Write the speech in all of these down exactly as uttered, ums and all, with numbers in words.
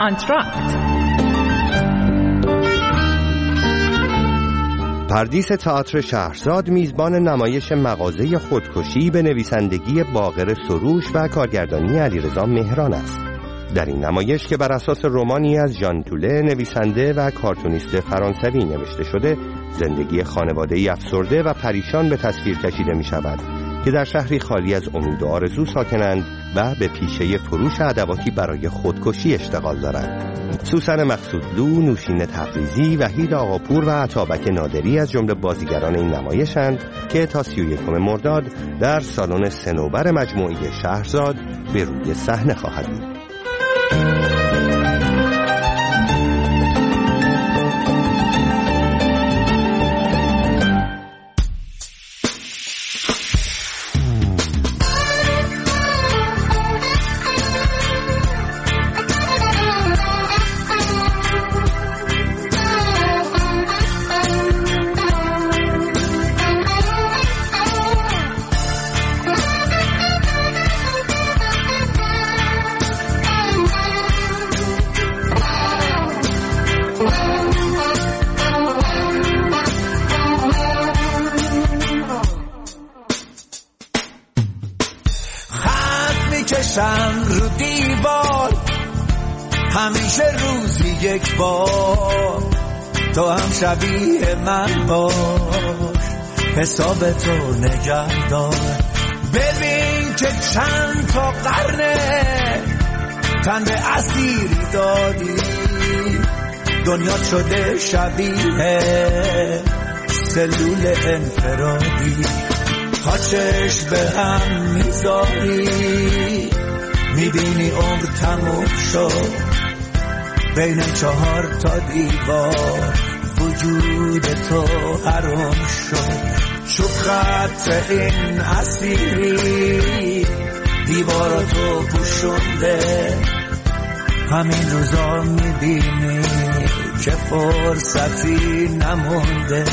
انتراکت. پردیس تئاتر شهرزاد میزبان نمایش مغازه خودکشی به نویسندگی باقر سروش و کارگردانی علیرضا مهران است. در این نمایش که بر اساس رمانی از ژان توله نویسنده و کارتونیست فرانسوی نوشته شده، زندگی خانواده‌ای افسرده و پریشان به تصویر کشیده می شود که در شهری خالی از امید و آرزو ساکنند و به پیشه فروش ادواتی برای خودکشی اشتغال دارند. سوسن مقصودلو، نوشین تبریزی، وحید آقاپور و عطابک نادری از جمله بازیگران این نمایشند که تا سی و یکم مرداد در سالن صنوبر مجموعه شهرزاد به روی صحنه خواهد بود. چشم رو دیوار همیشه روزی یک بار، تو هم شبیه من باش، حساب تو نگه دار. ببین که چند تا قرنه تن به اسیری دادی، دنیا شده شبیه سلول انفرادی. تا چشم به هم میذاری میبینی عمر تموم شد، بین چهار تا دیوار وجود تو حرام شد. چوب خط این اسیری دیواراتو پوشونده، همین روزا میبینی که فرصتی نمونده.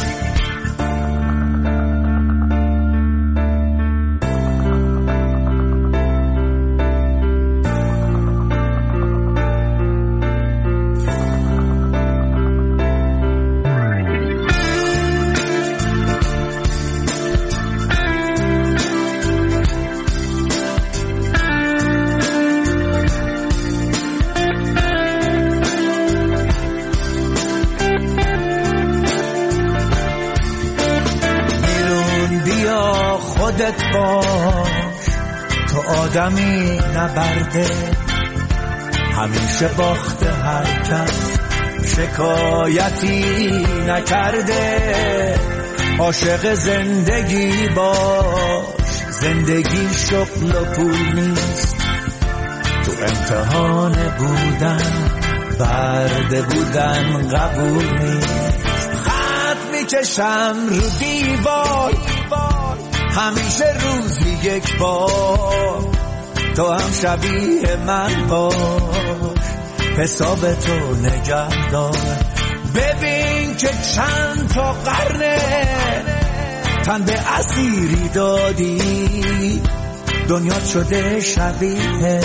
خودت باش، تو آدمی نبرده، همیشه باخته هر کس، شکایتی نکرده. عاشق زندگی باش، زندگی شغل و پول نیست، تو امتحان بودن برده بودن قبول نیست. خط میکشم رو دیوار همیشه روزی یک بار، تو هم شبیه من باش، حساب تو نگه دار. ببین که چند تا قرنه تن به اسیری دادی، دنیا شده شبیه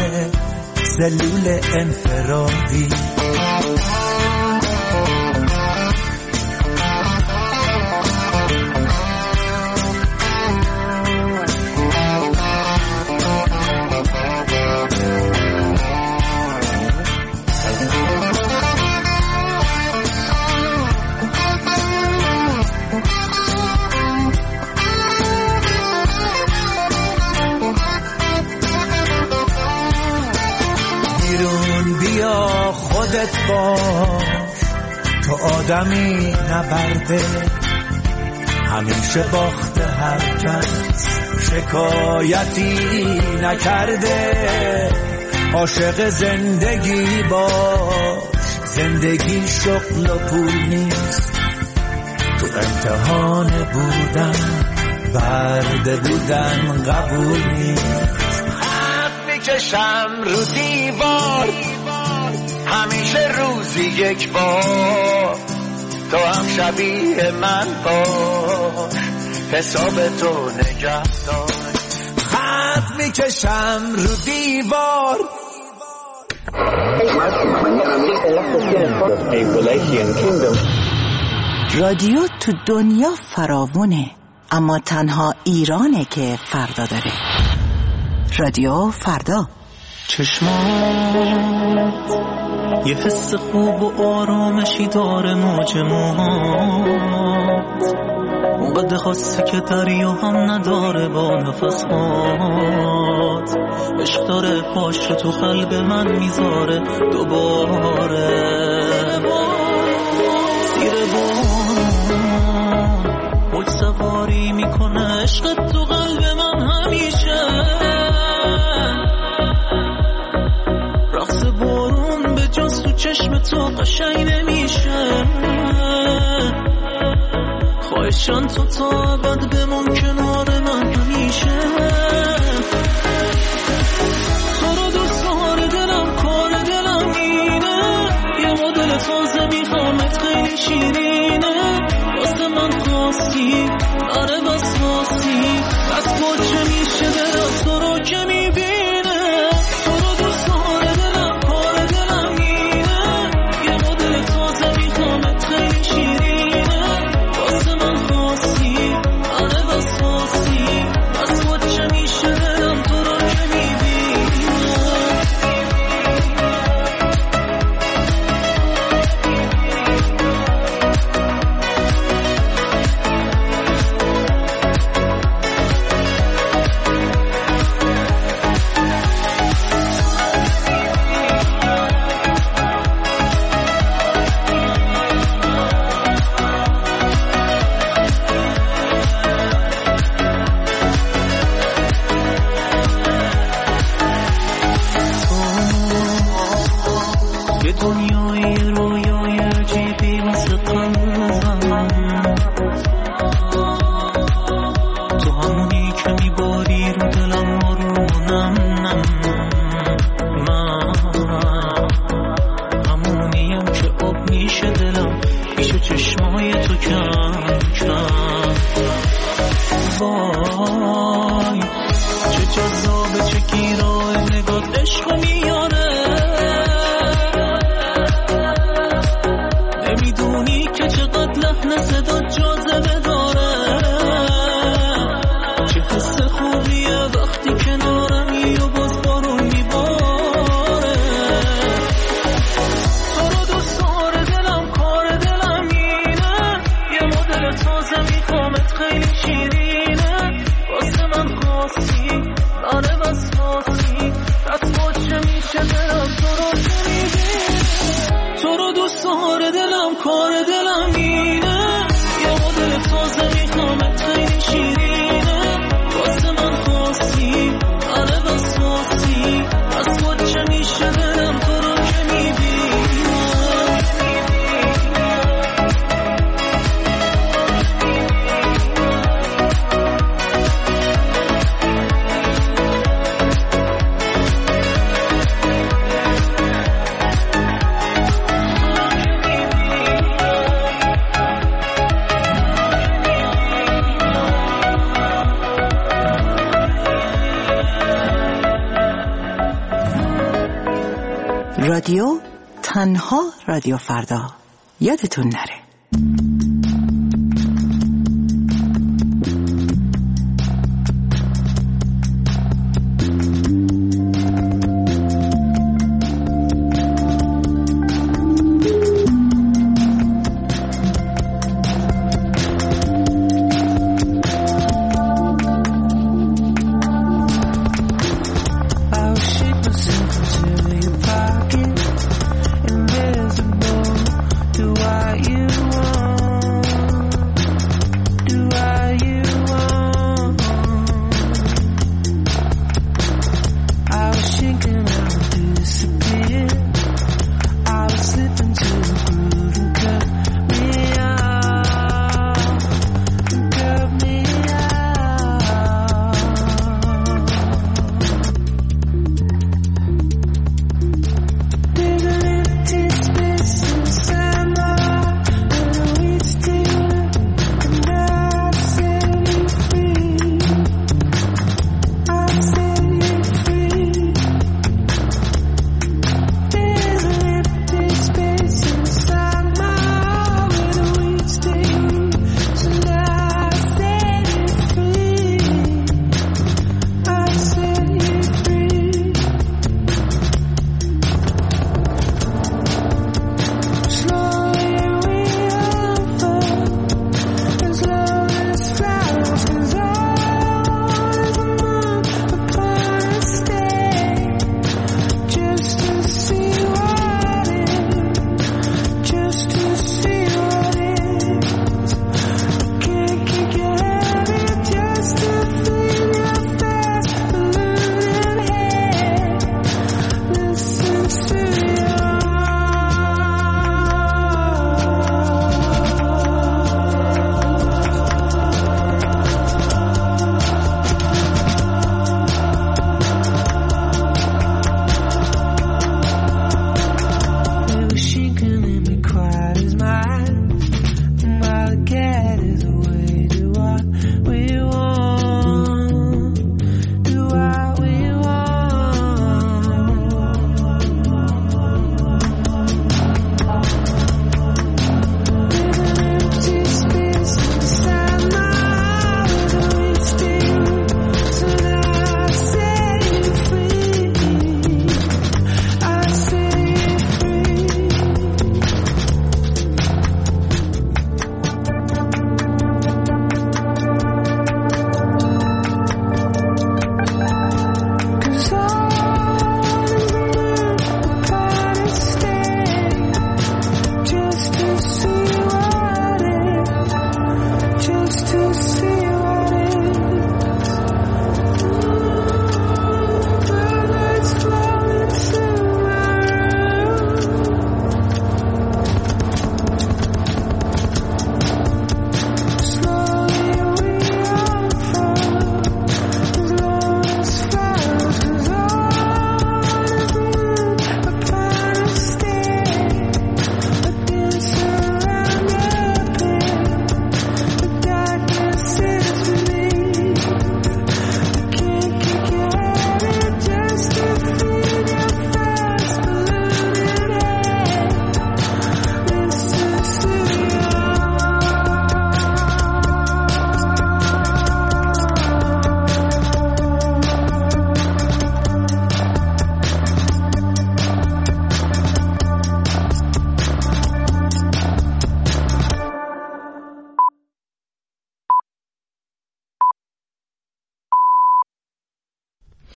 سلول انفرادی. خودت باش، تو آدمی نبرده، همیشه باخته هر کس، شکایتی نکرده. عاشق زندگی باش، زندگی شغل و پول نیست، تو امتحان بودن برده بودن قبول نیست. خط میکشم رو دیوار همیشه روزی یک بار، تو هم شبیه من باش، حساب تو نگه دار. خط میکشم رو دیوار رادیو تو دنیا فراوونه، اما تنها ایرانه که فردا داره. رادیو فردا. چشمات یه حس خوب و آرامشی داره، موج موهات اونقدر خاصی که دریا هم نداره، با نفسات عشق داره پاش رو تو قلب من میذاره دوباره. زیر بارون موج سواری میکنه عشق تو قلب من همیشه. رقص بارون به جز تو چشم تو قشنگ نمیشه. خواهشان تو تا ابد بمون کنار من همیشه. تو رو دوست داره دلم، کار دلم اینه، یه مدل تازه میخوامت خیلی شیرینه. واسه من خواستی آره بس خواستی، بس پرچه میشه دلم تو رو که میبینه. تو رو دوست داره دلم، کار دلم اینه، یه مدل تازه میخوامت خیلی شیرینه. واسه من خواستی آره بس خواستی، بس پرچه میشه دلم تو رو که رادیو تنها رادیو فردا. یادتون نره.